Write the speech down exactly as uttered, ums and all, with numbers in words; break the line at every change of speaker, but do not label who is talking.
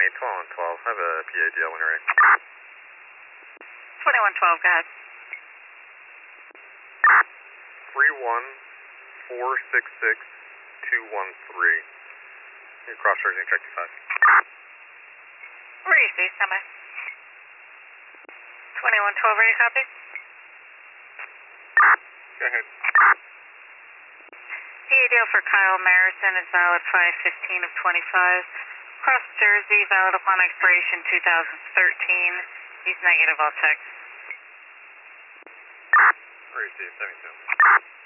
eight, twelve, twelve. I have a P A D L when you're ready.
twenty-one twelve, go ahead.
three one four six six two one three. You're cross-charging check two five.
Where do you see? Stand by. twenty-one twelve, ready, copy?
Go ahead.
P A D L for Kyle Marison is valid five fifteen of twenty-five. Cross Jersey, valid upon expiration two thousand thirteen. He's negative, I'll check.
Where do you see? seventy-two.